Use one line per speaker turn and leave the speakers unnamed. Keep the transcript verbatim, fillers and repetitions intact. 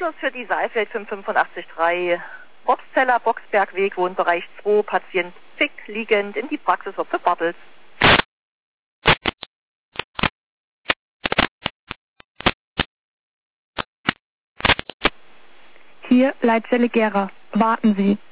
Abschluss für die Saalfeld fünf fünf acht drei. Obstzeller, Boxbergweg, Wohnbereich zwei, Patient Zick, liegend in die Praxis für Bartels.
Hier Leitzelle Gera. Warten Sie.